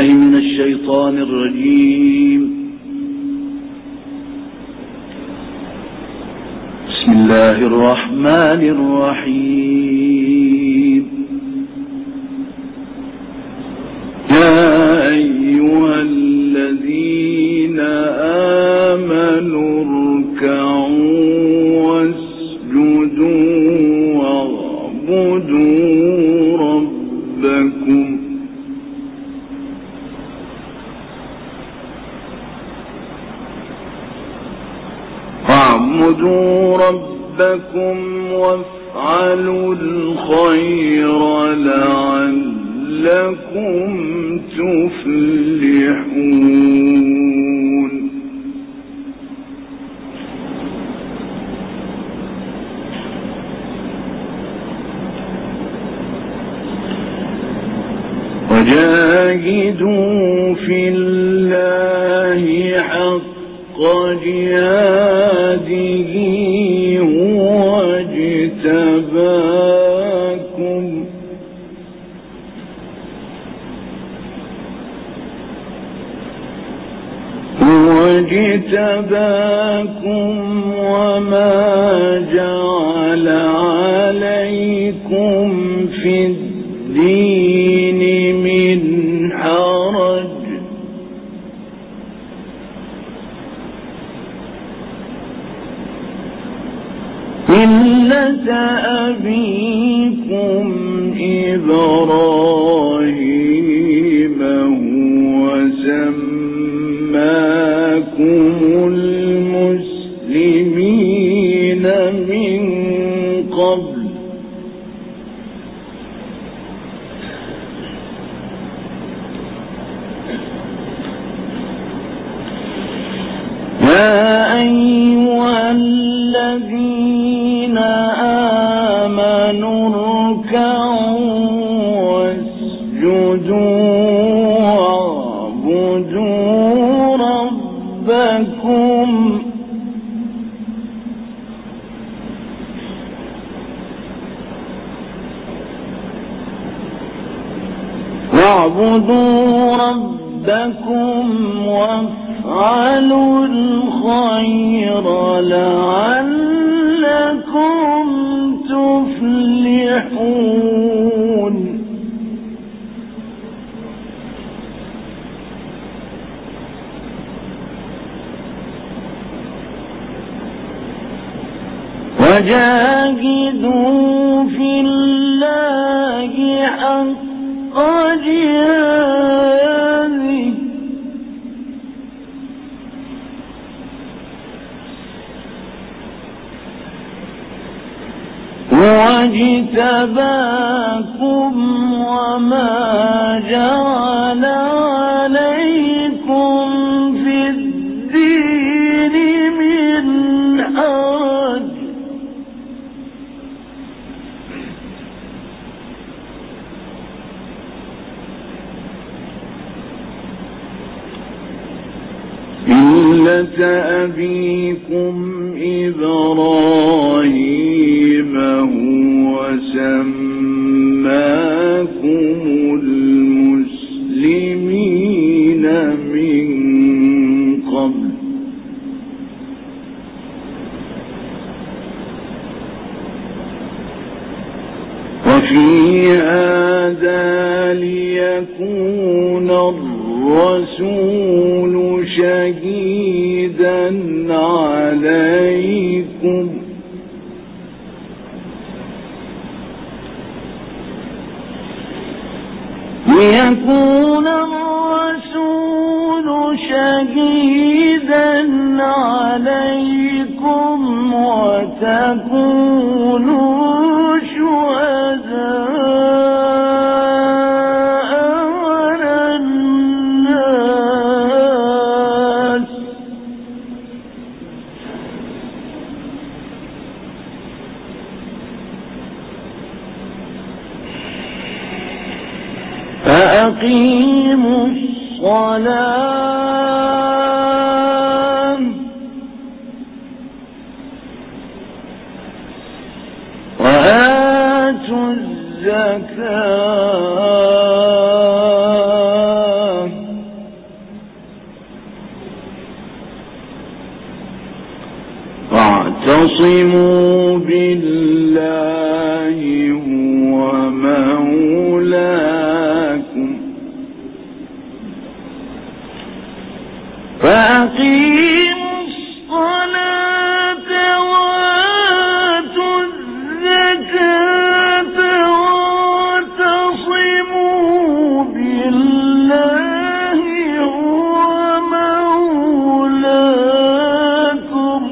بالله من الشيطان الرجيم. بسم الله الرحمن الرحيم. يا أيها الذين آمنوا اركعوا واسجدوا واعبدوا ربكم وافعلوا الخير لعلكم تفلحون. وجاهدوا في الله حق جهاده هو اجتباكم وما جعل عليكم في الدين من حرج ملة أبيكم إبراهيم هو سماكم المسلمين من قبل يا أيها الذين آمنوا اركعوا واسجدوا واعبدوا ربكم وافعلوا الخير لعلكم تفلحون. وجاهدوا في الله حق جهاده واجتباكم وما جعل عليكم في الدين من حرج ملة أبيكم إبراهيم هو سماكم المسلمين من قبل وفي هذا ليكون الرسول شهيدا عليكم وتكونوا شهداء على الناس فأقيموا الصلاة وآتوا الزكاة واعتصموا بالله هو مولاكم فأقيموا الصلاة وآتوا الزكاة واعتصموا بالله هو مولاكم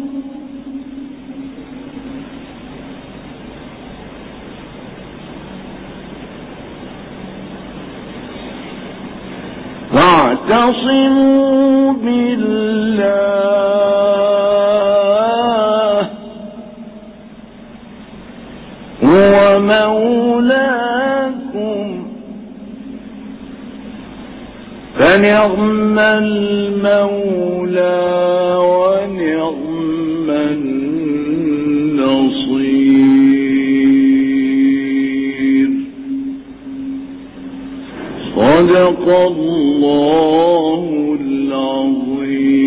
واعتصموا بالله هو مولاكم فنعم المولى ونعم النصير صدق الله العظيم.